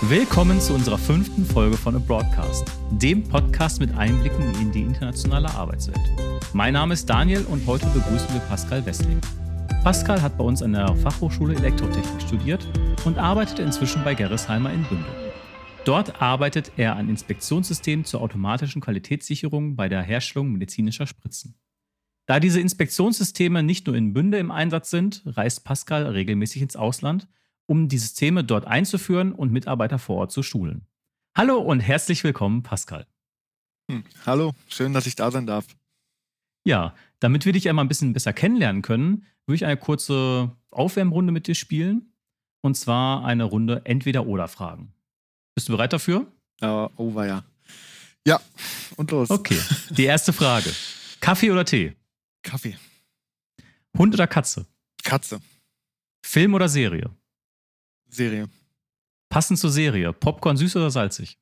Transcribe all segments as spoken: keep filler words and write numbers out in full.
Willkommen zu unserer fünften Folge von A Broadcast, dem Podcast mit Einblicken in die internationale Arbeitswelt. Mein Name ist Daniel und heute begrüßen wir Pascal Westling. Pascal hat bei uns an der Fachhochschule Elektrotechnik studiert und arbeitet inzwischen bei Gerresheimer in Bünde. Dort arbeitet er an Inspektionssystemen zur automatischen Qualitätssicherung bei der Herstellung medizinischer Spritzen. Da diese Inspektionssysteme nicht nur in Bünde im Einsatz sind, reist Pascal regelmäßig ins Ausland, um die Systeme dort einzuführen und Mitarbeiter vor Ort zu schulen. Hallo und herzlich willkommen, Pascal. Hm, hallo, schön, dass ich da sein darf. Ja, damit wir dich einmal ein bisschen besser kennenlernen können, würde ich eine kurze Aufwärmrunde mit dir spielen. Und zwar eine Runde Entweder-Oder-Fragen. Bist du bereit dafür? Uh, oh, war ja. Ja, und los. Okay, die erste Frage. Kaffee oder Tee? Kaffee. Hund oder Katze? Katze. Film oder Serie? Serie. Passend zur Serie. Popcorn süß oder salzig?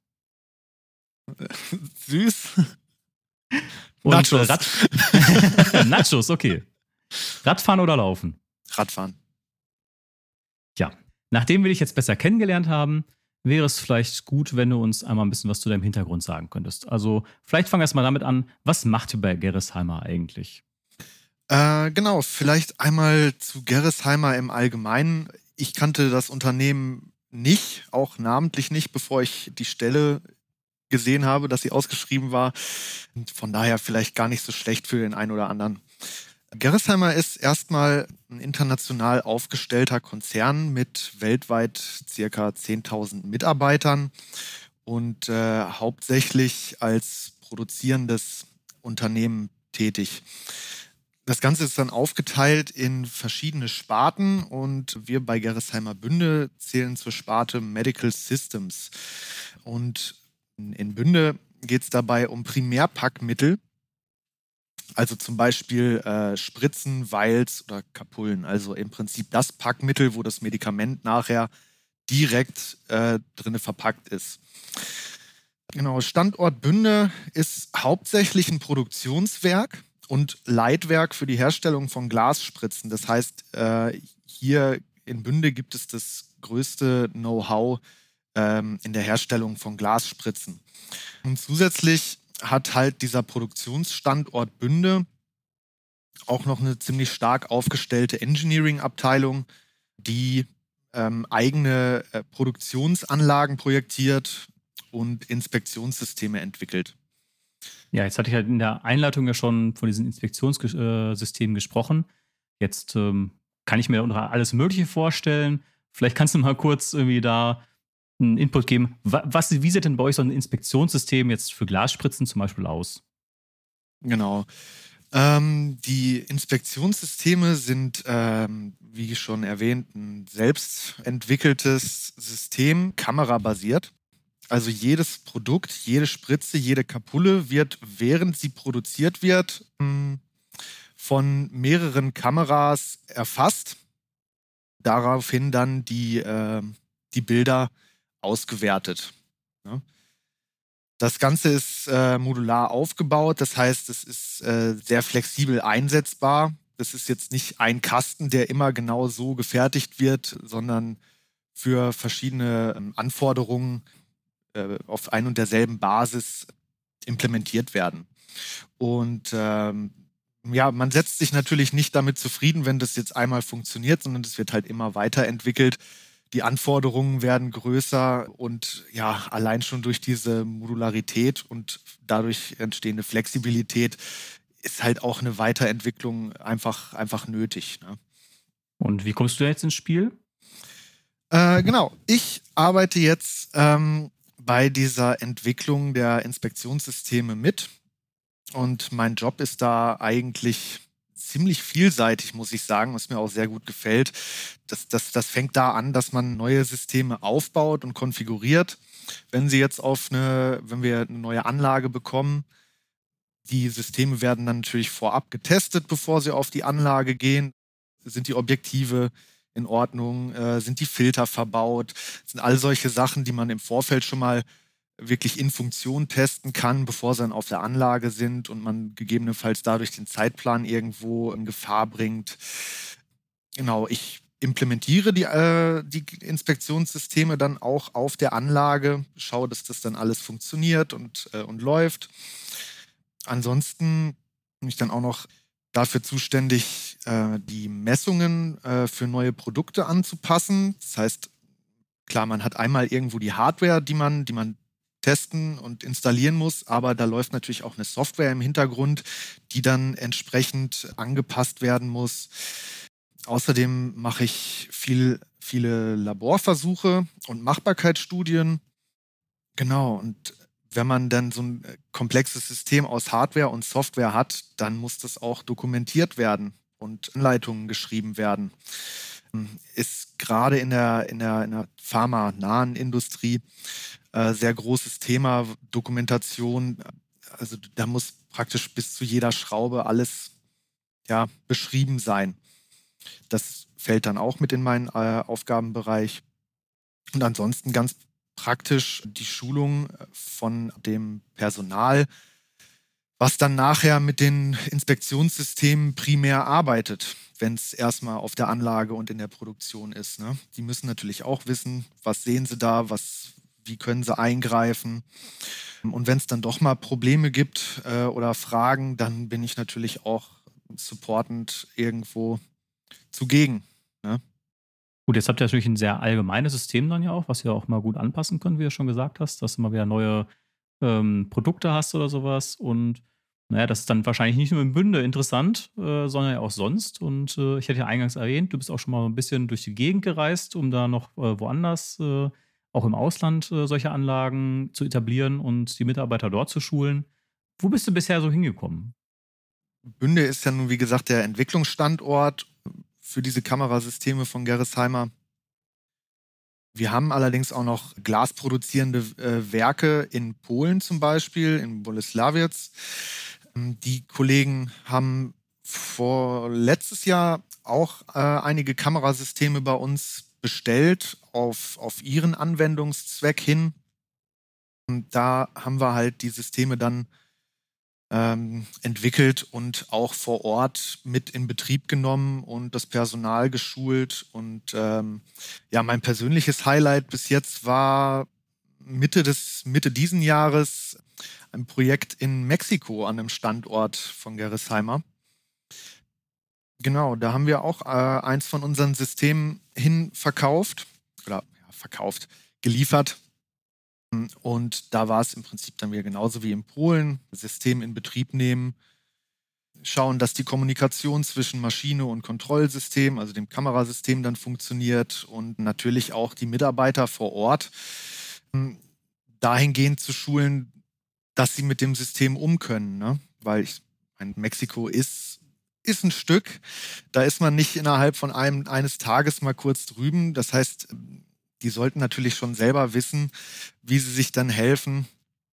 Süß. Und Nachos. Rad Nachos, okay. Radfahren oder Laufen? Radfahren. Ja, nachdem wir dich jetzt besser kennengelernt haben, wäre es vielleicht gut, wenn du uns einmal ein bisschen was zu deinem Hintergrund sagen könntest. Also vielleicht fangen wir erst mal damit an, was macht ihr bei Gerresheimer eigentlich? Äh, genau, vielleicht einmal zu Gerresheimer im Allgemeinen. Ich kannte das Unternehmen nicht, auch namentlich nicht, bevor ich die Stelle gesehen habe, dass sie ausgeschrieben war. Und von daher vielleicht gar nicht so schlecht für den einen oder anderen. Gerresheimer ist erstmal ein international aufgestellter Konzern mit weltweit circa zehntausend Mitarbeitern und äh, hauptsächlich als produzierendes Unternehmen tätig. Das Ganze ist dann aufgeteilt in verschiedene Sparten und wir bei Gerresheimer Bünde zählen zur Sparte Medical Systems. Und in Bünde geht es dabei um Primärpackmittel, also zum Beispiel äh, Spritzen, Vials oder Kapullen. Also im Prinzip das Packmittel, wo das Medikament nachher direkt äh, drin verpackt ist. Genau, Standort Bünde ist hauptsächlich ein Produktionswerk und Leitwerk für die Herstellung von Glasspritzen. Das heißt, äh, hier in Bünde gibt es das größte Know-how ähm, in der Herstellung von Glasspritzen. Und zusätzlich hat halt dieser Produktionsstandort Bünde auch noch eine ziemlich stark aufgestellte Engineering-Abteilung, die ähm, eigene äh, Produktionsanlagen projektiert und Inspektionssysteme entwickelt. Ja, jetzt hatte ich halt in der Einleitung ja schon von diesen Inspektionssystemen gesprochen. Jetzt ähm, kann ich mir darunter alles Mögliche vorstellen. Vielleicht kannst du mal kurz irgendwie da einen Input geben. Was, wie sieht denn bei euch so ein Inspektionssystem jetzt für Glasspritzen zum Beispiel aus? Genau. Ähm, die Inspektionssysteme sind, ähm, wie schon erwähnt, ein selbst entwickeltes System, kamerabasiert. Also jedes Produkt, jede Spritze, jede Kapulle wird, während sie produziert wird, von mehreren Kameras erfasst. Daraufhin dann die, äh, die Bilder ausgewertet. Ja. Das Ganze ist äh, modular aufgebaut, das heißt, es ist äh, sehr flexibel einsetzbar. Das ist jetzt nicht ein Kasten, der immer genau so gefertigt wird, sondern für verschiedene ähm, Anforderungen auf ein und derselben Basis implementiert werden. Und ähm, ja, man setzt sich natürlich nicht damit zufrieden, wenn das jetzt einmal funktioniert, sondern das wird halt immer weiterentwickelt. Die Anforderungen werden größer und ja, allein schon durch diese Modularität und dadurch entstehende Flexibilität ist halt auch eine Weiterentwicklung einfach, einfach nötig. Ne? Und wie kommst du jetzt ins Spiel? Äh, genau, ich arbeite jetzt ähm, bei dieser Entwicklung der Inspektionssysteme mit. Und mein Job ist da eigentlich ziemlich vielseitig, muss ich sagen, was mir auch sehr gut gefällt. Das, das, das fängt da an, dass man neue Systeme aufbaut und konfiguriert. Wenn sie jetzt auf eine, wenn wir eine neue Anlage bekommen, die Systeme werden dann natürlich vorab getestet, bevor sie auf die Anlage gehen. Sind die Objektive in Ordnung? Äh, sind die Filter verbaut? Das sind all solche Sachen, die man im Vorfeld schon mal wirklich in Funktion testen kann, bevor sie dann auf der Anlage sind und man gegebenenfalls dadurch den Zeitplan irgendwo in Gefahr bringt. Genau, ich, implementiere die, äh, die Inspektionssysteme dann auch auf der Anlage, schaue, dass das dann alles funktioniert und, äh, und läuft. Ansonsten bin ich dann auch noch dafür zuständig, äh, die Messungen äh, für neue Produkte anzupassen. Das heißt, klar, man hat einmal irgendwo die Hardware, die man, die man testen und installieren muss, aber da läuft natürlich auch eine Software im Hintergrund, die dann entsprechend angepasst werden muss. Außerdem mache ich viel, viele Laborversuche und Machbarkeitsstudien. Genau, und wenn man dann so ein komplexes System aus Hardware und Software hat, dann muss das auch dokumentiert werden und Anleitungen geschrieben werden. Ist gerade in der, in der, in der pharmanahen Industrie äh, sehr großes Thema, Dokumentation. Also da muss praktisch bis zu jeder Schraube alles ja, beschrieben sein. Das fällt dann auch mit in meinen äh, Aufgabenbereich. Und ansonsten ganz praktisch die Schulung von dem Personal, was dann nachher mit den Inspektionssystemen primär arbeitet, wenn es erstmal auf der Anlage und in der Produktion ist. Ne? Die müssen natürlich auch wissen, was sehen sie da, was, wie können sie eingreifen. Und wenn es dann doch mal Probleme gibt äh, oder Fragen, dann bin ich natürlich auch supportend irgendwo zugegen. Ne? Gut, jetzt habt ihr natürlich ein sehr allgemeines System dann ja auch, was ihr auch mal gut anpassen könnt, wie du schon gesagt hast, dass du mal wieder neue ähm, Produkte hast oder sowas. Und naja, das ist dann wahrscheinlich nicht nur im Bünde interessant, äh, sondern ja auch sonst. Und äh, ich hatte ja eingangs erwähnt, du bist auch schon mal ein bisschen durch die Gegend gereist, um da noch äh, woanders, äh, auch im Ausland, äh, solche Anlagen zu etablieren und die Mitarbeiter dort zu schulen. Wo bist du bisher so hingekommen? Bünde ist ja nun, wie gesagt, der Entwicklungsstandort für diese Kamerasysteme von Gerresheimer. Wir haben allerdings auch noch glasproduzierende äh, Werke in Polen zum Beispiel, in Bolesławiec. Ähm, Die Kollegen haben vor letztes Jahr auch äh, einige Kamerasysteme bei uns bestellt auf, auf ihren Anwendungszweck hin. Und da haben wir halt die Systeme dann ähm, entwickelt und auch vor Ort mit in Betrieb genommen und das Personal geschult. Und ähm, ja, mein persönliches Highlight bis jetzt war Mitte des, Mitte diesen Jahres ein Projekt in Mexiko an einem Standort von Gerresheimer. Genau, da haben wir auch äh, eins von unseren Systemen hin verkauft oder ja, verkauft, geliefert. Und da war es im Prinzip dann wieder genauso wie in Polen. System in Betrieb nehmen, schauen, dass die Kommunikation zwischen Maschine und Kontrollsystem, also dem Kamerasystem, dann funktioniert und natürlich auch die Mitarbeiter vor Ort m, dahingehend zu schulen, dass sie mit dem System um können. Ne? Weil ich, mein, Mexiko ist, ist ein Stück. Da ist man nicht innerhalb von einem, eines Tages mal kurz drüben. Das heißt, die sollten natürlich schon selber wissen, wie sie sich dann helfen,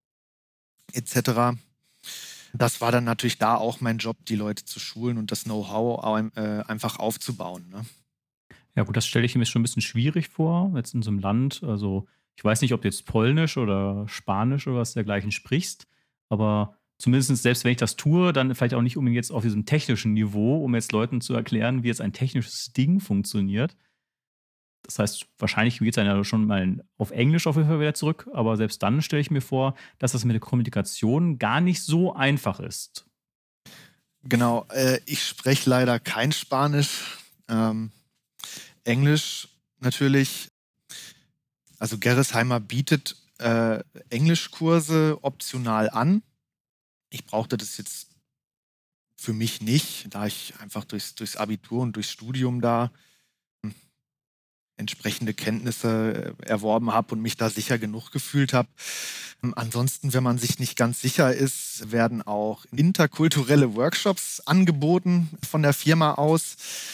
et cetera. Das war dann natürlich da auch mein Job, die Leute zu schulen und das Know-how au- äh, einfach aufzubauen. Ne? Ja gut, das stelle ich mir schon ein bisschen schwierig vor, jetzt in so einem Land. Also, ich weiß nicht, ob du jetzt Polnisch oder Spanisch oder was dergleichen sprichst, aber zumindest selbst wenn ich das tue, dann vielleicht auch nicht unbedingt jetzt auf diesem technischen Niveau, um jetzt Leuten zu erklären, wie jetzt ein technisches Ding funktioniert. Das heißt, wahrscheinlich geht es dann ja schon mal auf Englisch auf jeden Fall wieder zurück, aber selbst dann stelle ich mir vor, dass das mit der Kommunikation gar nicht so einfach ist. Genau, äh, ich spreche leider kein Spanisch. Ähm, Englisch natürlich. Also Gerresheimer bietet äh, Englischkurse optional an. Ich brauchte das jetzt für mich nicht, da ich einfach durchs, durchs Abitur und durchs Studium da hm, entsprechende Kenntnisse äh, erworben habe und mich da sicher genug gefühlt habe. Ähm, Ansonsten, wenn man sich nicht ganz sicher ist, werden auch interkulturelle Workshops angeboten von der Firma aus.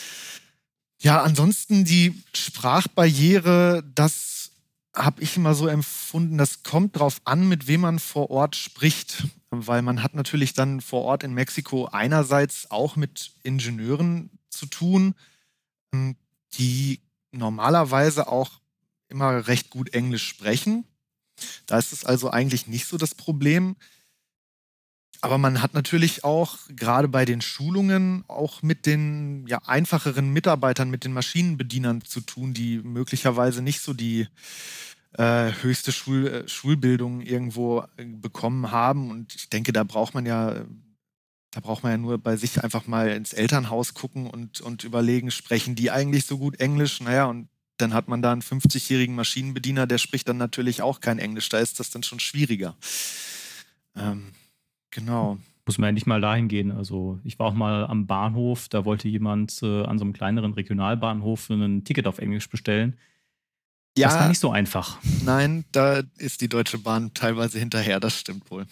Ja, ansonsten die Sprachbarriere, das habe ich immer so empfunden, das kommt drauf an, mit wem man vor Ort spricht. Weil man hat natürlich dann vor Ort in Mexiko einerseits auch mit Ingenieuren zu tun, ähm, die normalerweise auch immer recht gut Englisch sprechen. Da ist es also eigentlich nicht so das Problem. Aber man hat natürlich auch gerade bei den Schulungen auch mit den ja, einfacheren Mitarbeitern, mit den Maschinenbedienern zu tun, die möglicherweise nicht so die äh, höchste Schul äh, Schulbildung irgendwo äh, bekommen haben. Und ich denke, da braucht man ja, da braucht man ja nur bei sich einfach mal ins Elternhaus gucken und, und überlegen, sprechen die eigentlich so gut Englisch? Naja, und dann hat man da einen fünfzigjährigen Maschinenbediener, der spricht dann natürlich auch kein Englisch. Da ist das dann schon schwieriger. Ähm, Genau. Muss man ja nicht mal dahin gehen. Also ich war auch mal am Bahnhof, da wollte jemand äh, an so einem kleineren Regionalbahnhof ein Ticket auf Englisch bestellen. Das war Ja, nicht so einfach. nein, da ist die Deutsche Bahn teilweise hinterher, das stimmt wohl.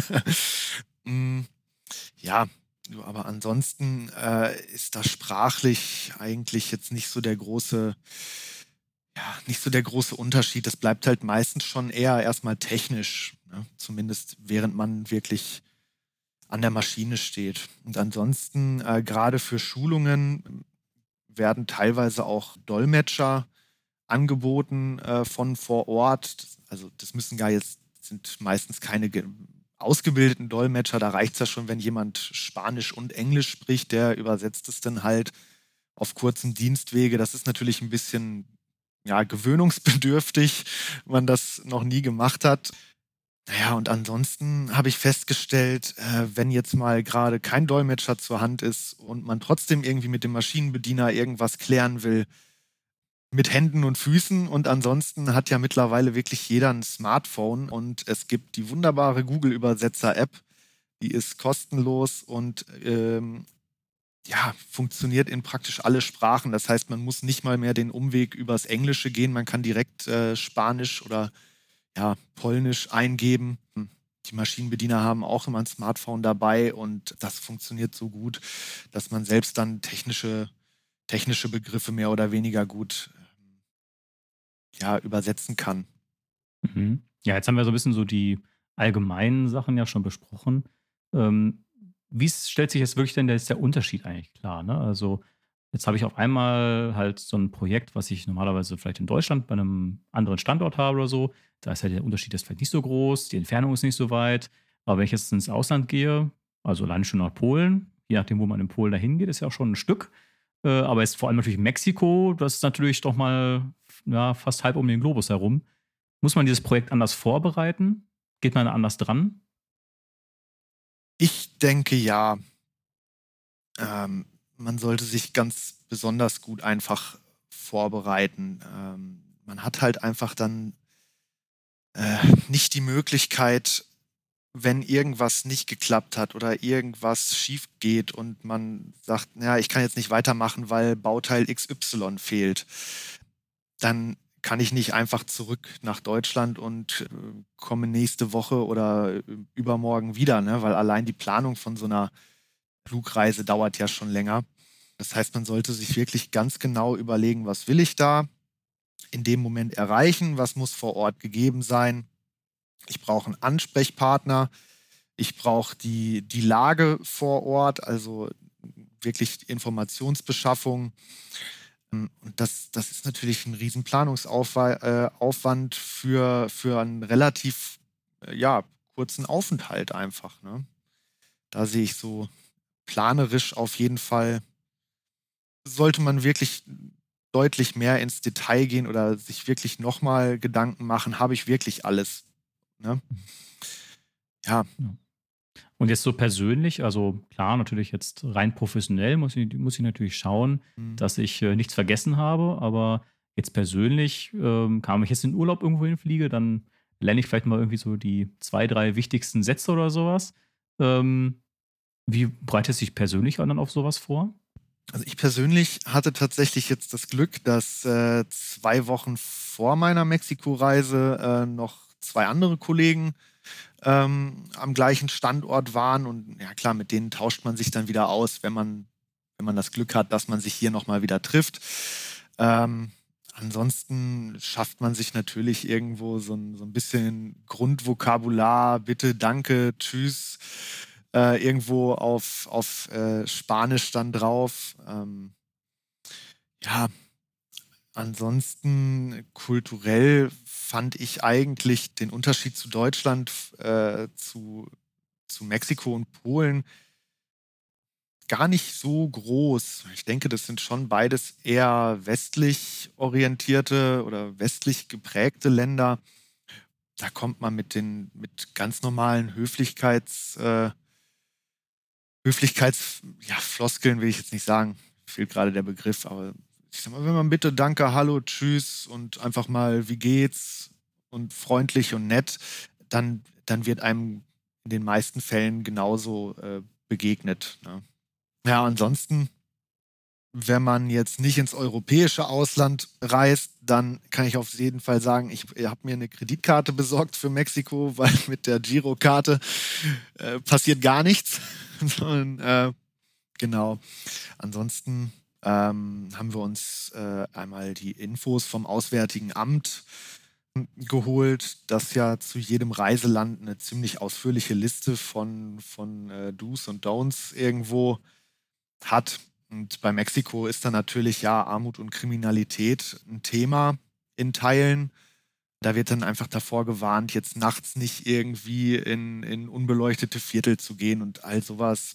Mm, ja, du, aber ansonsten äh, ist das sprachlich eigentlich jetzt nicht so der große, ja, nicht so der große Unterschied. Das bleibt halt meistens schon eher erstmal technisch, ne? Zumindest während man wirklich an der Maschine steht. Und ansonsten, äh, gerade für Schulungen werden teilweise auch Dolmetscher angeboten äh, von vor Ort. Also das müssen gar jetzt, sind meistens keine ge- ausgebildeten Dolmetscher. Da reicht es ja schon, wenn jemand Spanisch und Englisch spricht, der übersetzt es dann halt auf kurzem Dienstwege. Das ist natürlich ein bisschen ja, gewöhnungsbedürftig, wenn man das noch nie gemacht hat. Naja, und ansonsten habe ich festgestellt, äh, wenn jetzt mal gerade kein Dolmetscher zur Hand ist und man trotzdem irgendwie mit dem Maschinenbediener irgendwas klären will, mit Händen und Füßen. Und ansonsten hat ja mittlerweile wirklich jeder ein Smartphone und es gibt die wunderbare Google-Übersetzer-App, die ist kostenlos und ähm, ja, funktioniert in praktisch alle Sprachen. Das heißt, man muss nicht mal mehr den Umweg übers Englische gehen, man kann direkt äh, Spanisch oder ja, Polnisch eingeben. Hm. Die Maschinenbediener haben auch immer ein Smartphone dabei und das funktioniert so gut, dass man selbst dann technische, technische Begriffe mehr oder weniger gut ähm, ja, übersetzen kann. Mhm. Ja, jetzt haben wir so ein bisschen so die allgemeinen Sachen ja schon besprochen. Ähm, wie s stellt sich jetzt wirklich denn jetzt der Unterschied eigentlich klar, ne? Also, jetzt habe ich auf einmal halt so ein Projekt, was ich normalerweise vielleicht in Deutschland bei einem anderen Standort habe oder so. Da ist halt der Unterschied jetzt vielleicht nicht so groß, die Entfernung ist nicht so weit. Aber wenn ich jetzt ins Ausland gehe, also alleine schon nach Polen, je nachdem, wo man in Polen dahin geht, ist ja auch schon ein Stück. Äh, aber jetzt vor allem natürlich Mexiko, das ist natürlich doch mal, ja, fast halb um den Globus herum. Muss man dieses Projekt anders vorbereiten? Geht man da anders dran? Ich denke ja, ähm, man sollte sich ganz besonders gut einfach vorbereiten. Ähm, man hat halt einfach dann äh, nicht die Möglichkeit, wenn irgendwas nicht geklappt hat oder irgendwas schief geht und man sagt, ja, ich kann jetzt nicht weitermachen, weil Bauteil X Y fehlt, dann kann ich nicht einfach zurück nach Deutschland und äh, komme nächste Woche oder äh, übermorgen wieder, ne? Weil allein die Planung von so einer Flugreise dauert ja schon länger. Das heißt, man sollte sich wirklich ganz genau überlegen, was will ich da in dem Moment erreichen, was muss vor Ort gegeben sein. Ich brauche einen Ansprechpartner, ich brauche die, die Lage vor Ort, also wirklich Informationsbeschaffung. Und das, das ist natürlich ein riesen Planungsaufwand äh, Aufwand für, für einen relativ äh, ja, kurzen Aufenthalt einfach. Ne? Da sehe ich so planerisch auf jeden Fall, sollte man wirklich deutlich mehr ins Detail gehen oder sich wirklich nochmal Gedanken machen, habe ich wirklich alles? Ne? Ja, Ja. Und jetzt so persönlich, also klar, natürlich jetzt rein professionell muss ich muss ich natürlich schauen, hm. dass ich, äh, nichts vergessen habe, aber jetzt persönlich, ähm, klar, wenn ich jetzt in den Urlaub irgendwo hinfliege, dann lerne ich vielleicht mal irgendwie so die zwei drei wichtigsten Sätze oder sowas. Ähm, wie bereitest du dich persönlich dann auf sowas vor? Also ich persönlich hatte tatsächlich jetzt das Glück, dass äh, zwei Wochen vor meiner Mexiko-Reise äh, noch zwei andere Kollegen ähm, am gleichen Standort waren. Und ja klar, mit denen tauscht man sich dann wieder aus, wenn man, wenn man das Glück hat, dass man sich hier nochmal wieder trifft. Ähm, ansonsten schafft man sich natürlich irgendwo so ein, so ein bisschen Grundvokabular, bitte, danke, tschüss, äh, irgendwo auf, auf äh, Spanisch dann drauf. Ähm, ja, ansonsten kulturell fand ich eigentlich den Unterschied zu Deutschland äh, zu zu Mexiko und Polen gar nicht so groß. Ich denke, das sind schon beides eher westlich orientierte oder westlich geprägte Länder. Da kommt man mit den mit ganz normalen Höflichkeits, äh, Höflichkeits, ja, Floskeln will ich jetzt nicht sagen. Fehlt gerade der Begriff, aber ich sag mal, wenn man bitte, danke, hallo, tschüss und einfach mal, wie geht's und freundlich und nett, dann, dann wird einem in den meisten Fällen genauso äh, begegnet. Ne? Ja, ansonsten, wenn man jetzt nicht ins europäische Ausland reist, dann kann ich auf jeden Fall sagen, ich habe mir eine Kreditkarte besorgt für Mexiko, weil mit der Girokarte äh, passiert gar nichts. Und, äh, genau. Ansonsten ähm, haben wir uns äh, einmal die Infos vom Auswärtigen Amt geholt, das ja zu jedem Reiseland eine ziemlich ausführliche Liste von, von äh, Do's und Don'ts irgendwo hat. Und bei Mexiko ist dann natürlich ja Armut und Kriminalität ein Thema in Teilen. Da wird dann einfach davor gewarnt, jetzt nachts nicht irgendwie in, in unbeleuchtete Viertel zu gehen und all sowas.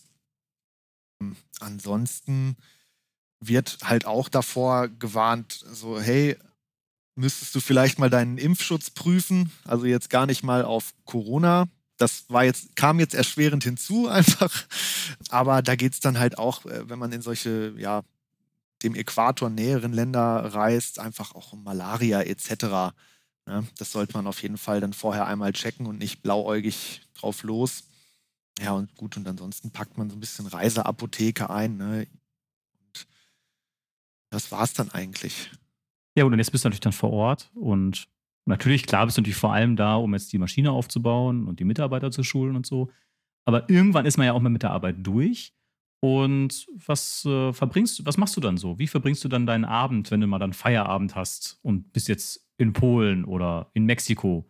Ansonsten wird halt auch davor gewarnt, so, hey, müsstest du vielleicht mal deinen Impfschutz prüfen? Also jetzt gar nicht mal auf Corona. Das war jetzt, kam jetzt erschwerend hinzu einfach. Aber da geht es dann halt auch, äh, wenn man in solche, ja, dem Äquator näheren Länder reist, einfach auch um Malaria et cetera. Ne? Das sollte man auf jeden Fall dann vorher einmal checken und nicht blauäugig drauf los. Ja, und gut, und ansonsten packt man so ein bisschen Reiseapotheke ein. Ne? Und das war's dann eigentlich. Ja, gut, und jetzt bist du natürlich dann vor Ort und natürlich, klar, bist du natürlich vor allem da, um jetzt die Maschine aufzubauen und die Mitarbeiter zu schulen und so. Aber irgendwann ist man ja auch mal mit der Arbeit durch. Und was äh, verbringst du, was machst du dann so? Wie verbringst du dann deinen Abend, wenn du mal dann Feierabend hast und bist jetzt in Polen oder in Mexiko?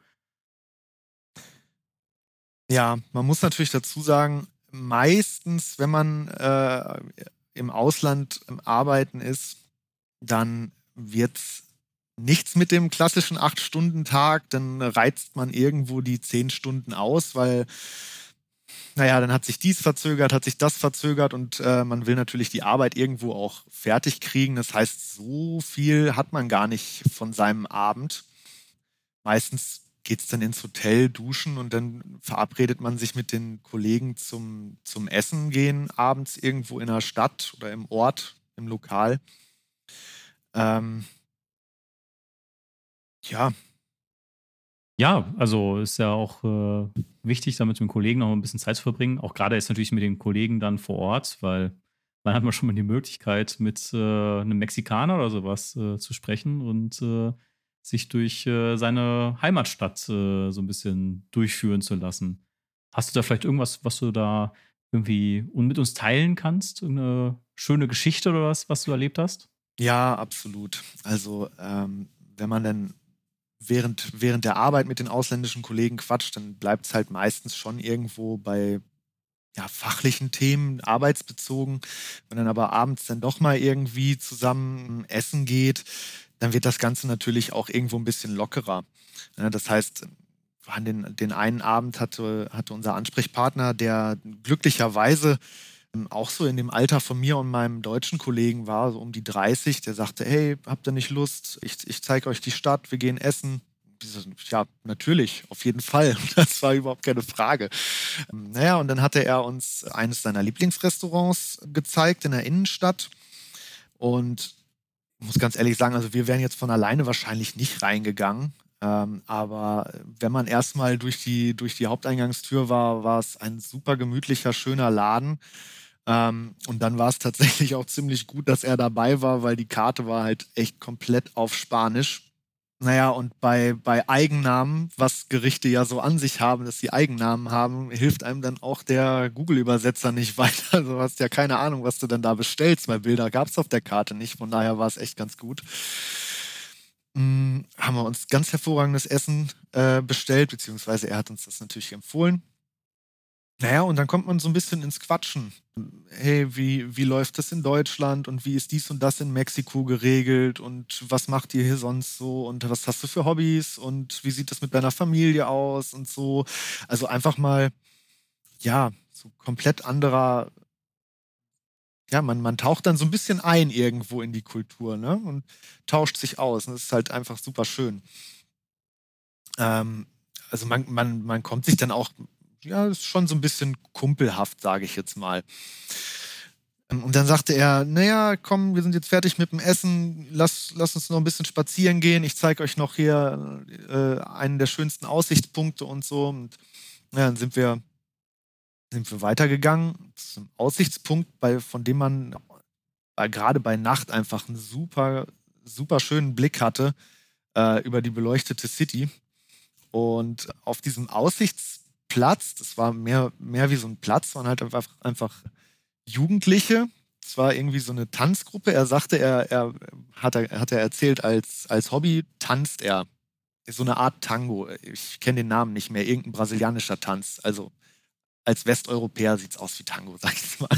Ja, man muss natürlich dazu sagen, meistens, wenn man äh, im Ausland am Arbeiten ist, dann wird's nichts mit dem klassischen acht-Stunden-Tag. Dann reizt man irgendwo die zehn Stunden aus, weil, naja, dann hat sich dies verzögert, hat sich das verzögert und äh, man will natürlich die Arbeit irgendwo auch fertig kriegen. Das heißt, so viel hat man gar nicht von seinem Abend. Meistens geht es dann ins Hotel, duschen und dann verabredet man sich mit den Kollegen zum, zum Essen gehen, abends irgendwo in der Stadt oder im Ort, im Lokal. Ähm, ja, Ja, also ist ja auch äh, wichtig, da mit dem Kollegen noch ein bisschen Zeit zu verbringen. Auch gerade jetzt natürlich mit den Kollegen dann vor Ort, weil dann hat man schon mal die Möglichkeit, mit äh, einem Mexikaner oder sowas äh, zu sprechen und äh, sich durch äh, seine Heimatstadt äh, so ein bisschen durchführen zu lassen. Hast du da vielleicht irgendwas, was du da irgendwie un- mit uns teilen kannst? Eine schöne Geschichte oder was, was du erlebt hast? ja, absolut. Also, ähm, wenn man dann während, während der Arbeit mit den ausländischen Kollegen quatscht, dann bleibt es halt meistens schon irgendwo bei ja, fachlichen Themen, arbeitsbezogen. Wenn dann aber abends dann doch mal irgendwie zusammen essen geht, dann wird das Ganze natürlich auch irgendwo ein bisschen lockerer. Ja, das heißt, an den, den einen Abend hatte, hatte unser Ansprechpartner, der glücklicherweise ähm, auch so in dem Alter von mir und meinem deutschen Kollegen war, so um die dreißig, der sagte, hey, habt ihr nicht Lust? Ich, ich zeige euch die Stadt, wir gehen essen. Wir so, ja, natürlich, auf jeden Fall. Das war überhaupt keine Frage. Ähm, Naja, und dann hatte er uns eines seiner Lieblingsrestaurants gezeigt in der Innenstadt. Und ich muss ganz ehrlich sagen, also wir wären jetzt von alleine wahrscheinlich nicht reingegangen. Ähm, aber wenn man erstmal durch die, durch die Haupteingangstür war, war es ein super gemütlicher, schöner Laden. Ähm, und dann war es tatsächlich auch ziemlich gut, dass er dabei war, weil die Karte war halt echt komplett auf Spanisch. Naja, und bei, bei Eigennamen, was Gerichte ja so an sich haben, dass sie Eigennamen haben, hilft einem dann auch der Google-Übersetzer nicht weiter. Also du hast ja keine Ahnung, was du dann da bestellst, weil Bilder gab es auf der Karte nicht. Von daher war es echt ganz gut. Mm, haben wir uns ganz hervorragendes Essen äh, bestellt, beziehungsweise er hat uns das natürlich empfohlen. Naja, und dann kommt man so ein bisschen ins Quatschen. Hey, wie, wie läuft das in Deutschland und wie ist dies und das in Mexiko geregelt und was macht ihr hier sonst so und was hast du für Hobbys und wie sieht das mit deiner Familie aus und so. Also einfach mal, ja, so komplett anderer, ja, man, man taucht dann so ein bisschen ein irgendwo in die Kultur, ne? Und tauscht sich aus. Und das ist halt einfach super schön. Ähm, also man, man, man kommt sich dann auch, ja, ist schon so ein bisschen kumpelhaft, sage ich jetzt mal. Ähm, Und dann sagte er, naja, komm, wir sind jetzt fertig mit dem Essen, lass, lass uns noch ein bisschen spazieren gehen. Ich zeige euch noch hier äh, einen der schönsten Aussichtspunkte und so. Und ja, dann sind wir, sind wir weitergegangen zum Aussichtspunkt, bei, von dem man äh, gerade bei Nacht einfach einen super, super schönen Blick hatte äh, über die beleuchtete City. Und auf diesem Aussichtsplatz, das war mehr, mehr wie so ein Platz, waren halt einfach, einfach Jugendliche. Es war irgendwie so eine Tanzgruppe. Er sagte, er, er hat, er hat er erzählt, als, als Hobby tanzt er. So eine Art Tango. Ich kenne den Namen nicht mehr. Irgendein brasilianischer Tanz. Also als Westeuropäer sieht es aus wie Tango, sag ich jetzt mal.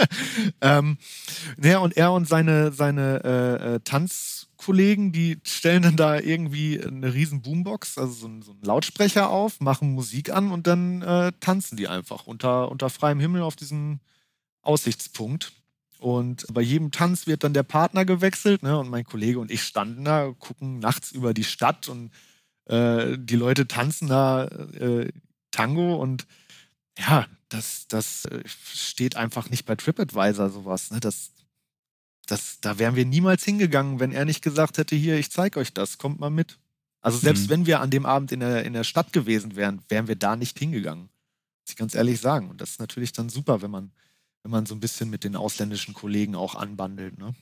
ähm, ja, und er und seine, seine äh, äh, Tanzkollegen, die stellen dann da irgendwie eine riesen Boombox, also so, ein- so einen Lautsprecher auf, machen Musik an und dann äh, tanzen die einfach unter, unter freiem Himmel auf diesem Aussichtspunkt. Und bei jedem Tanz wird dann der Partner gewechselt, ne? Und mein Kollege und ich standen da, gucken nachts über die Stadt und äh, die Leute tanzen da äh, Tango und ja, das, das äh, steht einfach nicht bei TripAdvisor sowas. Ne? Das, das, da wären wir niemals hingegangen, wenn er nicht gesagt hätte, hier, ich zeig euch das, kommt mal mit. Also selbst Mhm. wenn wir an dem Abend in der, in der Stadt gewesen wären, wären wir da nicht hingegangen. Muss ich ganz ehrlich sagen. Und das ist natürlich dann super, wenn man, wenn man so ein bisschen mit den ausländischen Kollegen auch anbandelt. Ne?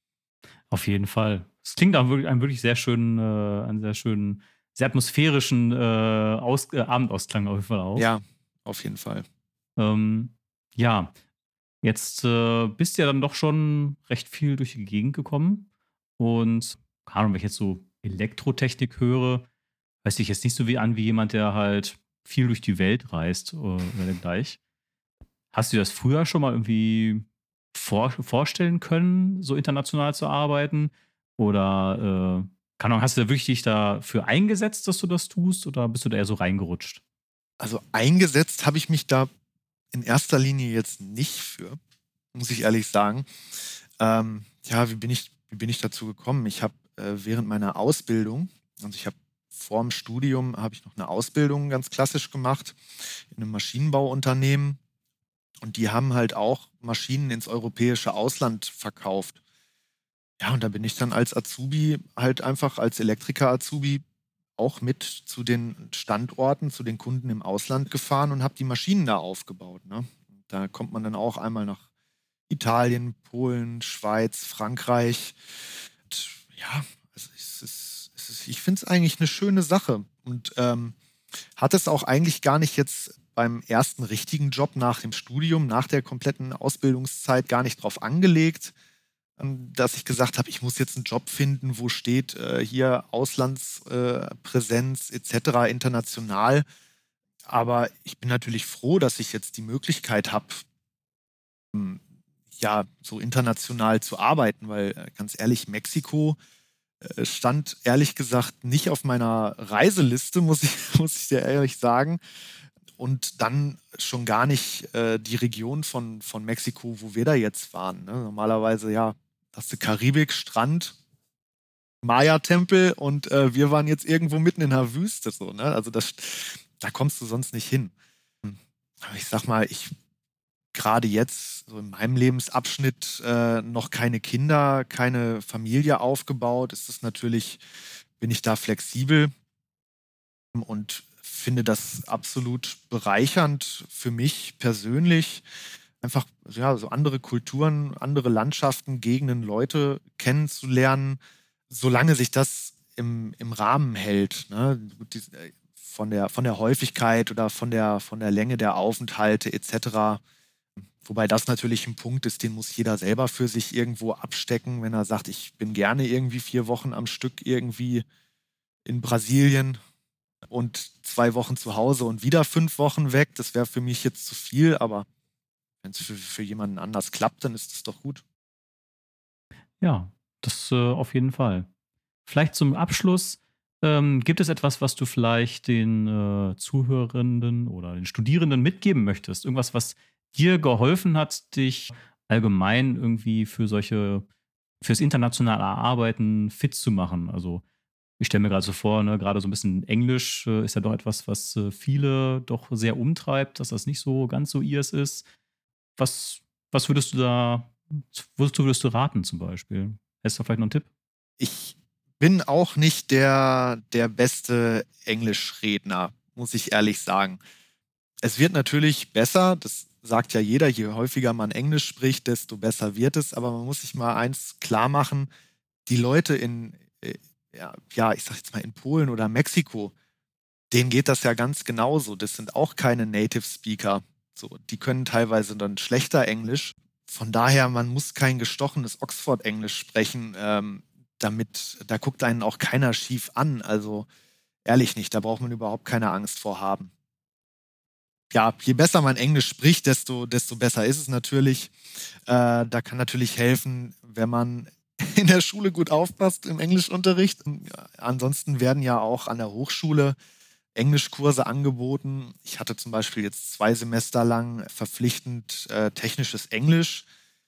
Auf jeden Fall. Es klingt auch wirklich, einem wirklich sehr schönen, äh, einen sehr schönen, sehr atmosphärischen äh, Aus äh, Abendausklang auf jeden Fall auch. Ja, auf jeden Fall. Ähm, ja, jetzt äh, bist du ja dann doch schon recht viel durch die Gegend gekommen. Und keine Ahnung, wenn ich jetzt so Elektrotechnik höre, hört sich jetzt nicht so wie an wie jemand, der halt viel durch die Welt reist äh, oder dergleichen. Hast du dir das früher schon mal irgendwie vor vorstellen können, so international zu arbeiten? Oder, äh, keine Ahnung, hast du da wirklich dich dafür eingesetzt, dass du das tust, oder bist du da eher so reingerutscht? Also eingesetzt habe ich mich da in erster Linie jetzt nicht für, muss ich ehrlich sagen. Ähm, ja, wie bin ich, wie bin ich dazu gekommen? Ich habe äh, während meiner Ausbildung, also ich habe vor dem Studium, habe ich noch eine Ausbildung ganz klassisch gemacht in einem Maschinenbauunternehmen und die haben halt auch Maschinen ins europäische Ausland verkauft. Ja, und da bin ich dann als Azubi halt einfach als Elektriker-Azubi auch mit zu den Standorten, zu den Kunden im Ausland gefahren und habe die Maschinen da aufgebaut. Ne? Da kommt man dann auch einmal nach Italien, Polen, Schweiz, Frankreich. Und ja, also es ist, es ist, ich finde es eigentlich eine schöne Sache und ähm, hat es auch eigentlich gar nicht jetzt beim ersten richtigen Job nach dem Studium, nach der kompletten Ausbildungszeit gar nicht drauf angelegt, ähm, dass ich gesagt habe, ich muss jetzt einen Job finden, wo steht äh, hier Auslandspräsenz äh, Präsenz et cetera international. Aber ich bin natürlich froh, dass ich jetzt die Möglichkeit habe, hm, ja, so international zu arbeiten, weil äh, ganz ehrlich, Mexiko äh, stand ehrlich gesagt nicht auf meiner Reiseliste, muss ich, muss ich dir ehrlich sagen. Und dann schon gar nicht äh, die Region von, von Mexiko, wo wir da jetzt waren. Ne? Normalerweise, ja, hast du Karibik, Strand, Maya-Tempel und äh, wir waren jetzt irgendwo mitten in der Wüste. So, ne? Also das, da kommst du sonst nicht hin. Aber ich sag mal, ich gerade jetzt, so in meinem Lebensabschnitt, äh, noch keine Kinder, keine Familie aufgebaut, ist es natürlich, bin ich da flexibel und finde das absolut bereichernd für mich persönlich, einfach ja, so andere Kulturen, andere Landschaften, Gegenden, Leute kennenzulernen, solange sich das im, im Rahmen hält. Ne? Gut, die, äh, von der, von der Häufigkeit oder von der, von der Länge der Aufenthalte et cetera. Wobei das natürlich ein Punkt ist, den muss jeder selber für sich irgendwo abstecken, wenn er sagt, ich bin gerne irgendwie vier Wochen am Stück irgendwie in Brasilien und zwei Wochen zu Hause und wieder fünf Wochen weg. Das wäre für mich jetzt zu viel, aber wenn es für, für jemanden anders klappt, dann ist es doch gut. Ja, das, äh, auf jeden Fall. Vielleicht zum Abschluss, Ähm, gibt es etwas, was du vielleicht den äh, Zuhörenden oder den Studierenden mitgeben möchtest? Irgendwas, was dir geholfen hat, dich allgemein irgendwie für solche, fürs internationale Arbeiten fit zu machen? Also ich stelle mir gerade so vor, ne, gerade so ein bisschen Englisch äh, ist ja doch etwas, was äh, viele doch sehr umtreibt, dass das nicht so ganz so ihrs ist. Was, was würdest du da, wozu würdest du raten zum Beispiel? Hast du vielleicht noch einen Tipp? Ich bin auch nicht der, der beste Englischredner, muss ich ehrlich sagen. Es wird natürlich besser, das sagt ja jeder, je häufiger man Englisch spricht, desto besser wird es, aber man muss sich mal eins klar machen, die Leute in, äh, ja, ja, ich sag jetzt mal in Polen oder Mexiko, denen geht das ja ganz genauso. Das sind auch keine Native Speaker. So, die können teilweise dann schlechter Englisch. Von daher, man muss kein gestochenes Oxford-Englisch sprechen, ähm, damit, da guckt einen auch keiner schief an. Also ehrlich nicht, da braucht man überhaupt keine Angst vor haben. Ja, je besser man Englisch spricht, desto, desto besser ist es natürlich. Äh, da kann natürlich helfen, wenn man in der Schule gut aufpasst im Englischunterricht. Ansonsten werden ja auch an der Hochschule Englischkurse angeboten. Ich hatte zum Beispiel jetzt zwei Semester lang verpflichtend äh, technisches Englisch.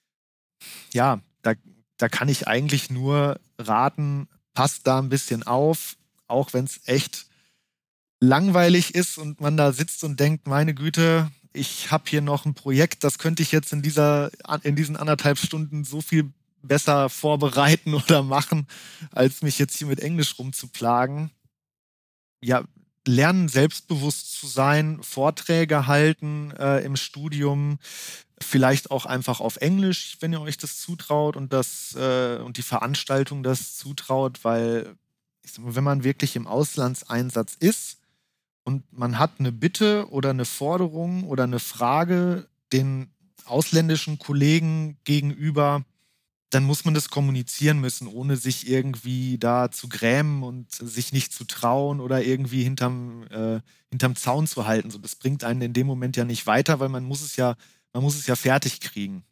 Ja, da, da kann ich eigentlich nur raten, passt da ein bisschen auf, auch wenn es echt langweilig ist und man da sitzt und denkt, meine Güte, ich habe hier noch ein Projekt, das könnte ich jetzt in dieser, in diesen anderthalb Stunden so viel besser vorbereiten oder machen, als mich jetzt hier mit Englisch rumzuplagen. Ja, lernen, selbstbewusst zu sein, Vorträge halten äh, im Studium, vielleicht auch einfach auf Englisch, wenn ihr euch das zutraut und das äh, und die Veranstaltung das zutraut, weil ich sag mal, wenn man wirklich im Auslandseinsatz ist und man hat eine Bitte oder eine Forderung oder eine Frage den ausländischen Kollegen gegenüber, dann muss man das kommunizieren müssen, ohne sich irgendwie da zu grämen und sich nicht zu trauen oder irgendwie hinterm, äh, hinterm Zaun zu halten. So, das bringt einen in dem Moment ja nicht weiter, weil man muss es ja, man muss es ja fertig kriegen.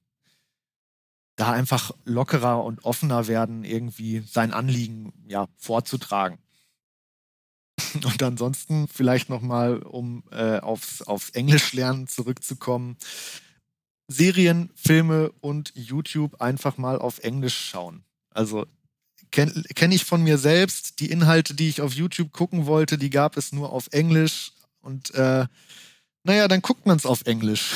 Da einfach lockerer und offener werden, irgendwie sein Anliegen ja, vorzutragen. Und ansonsten vielleicht nochmal, um äh, aufs, aufs Englischlernen zurückzukommen, Serien, Filme und YouTube einfach mal auf Englisch schauen. Also kenne kenn ich von mir selbst. Die Inhalte, die ich auf YouTube gucken wollte, die gab es nur auf Englisch. Und äh, naja, dann guckt man es auf Englisch.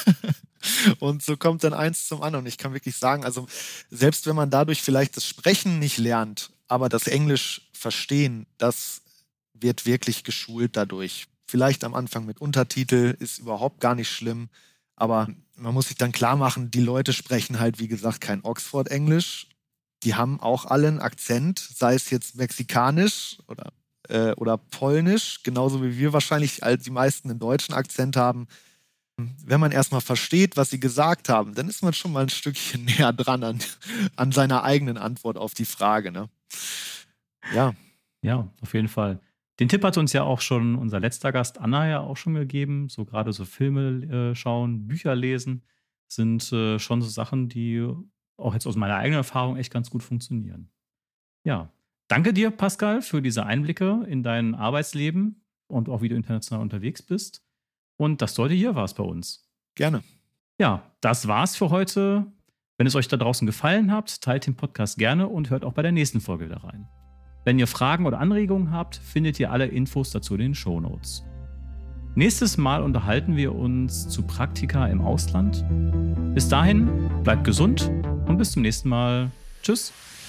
Und so kommt dann eins zum anderen. Ich kann wirklich sagen, also selbst wenn man dadurch vielleicht das Sprechen nicht lernt, aber das Englisch verstehen, das wird wirklich geschult dadurch. Vielleicht am Anfang mit Untertitel, ist überhaupt gar nicht schlimm. Aber man muss sich dann klar machen, die Leute sprechen halt, wie gesagt, kein Oxford-Englisch. Die haben auch alle einen Akzent, sei es jetzt mexikanisch oder, äh, oder polnisch, genauso wie wir wahrscheinlich als die meisten einen deutschen Akzent haben. Wenn man erstmal versteht, was sie gesagt haben, dann ist man schon mal ein Stückchen näher dran an, an seiner eigenen Antwort auf die Frage. Ne? Ja. Ja, auf jeden Fall. Den Tipp hat uns ja auch schon unser letzter Gast Anna ja auch schon gegeben. So gerade so Filme äh, schauen, Bücher lesen sind äh, schon so Sachen, die auch jetzt aus meiner eigenen Erfahrung echt ganz gut funktionieren. Ja, danke dir, Pascal, für diese Einblicke in dein Arbeitsleben und auch wie du international unterwegs bist. Und dass du heute hier warst bei uns. Gerne. Ja, das war's für heute. Wenn es euch da draußen gefallen hat, teilt den Podcast gerne und hört auch bei der nächsten Folge wieder rein. Wenn ihr Fragen oder Anregungen habt, findet ihr alle Infos dazu in den Shownotes. Nächstes Mal unterhalten wir uns zu Praktika im Ausland. Bis dahin, bleibt gesund und bis zum nächsten Mal. Tschüss.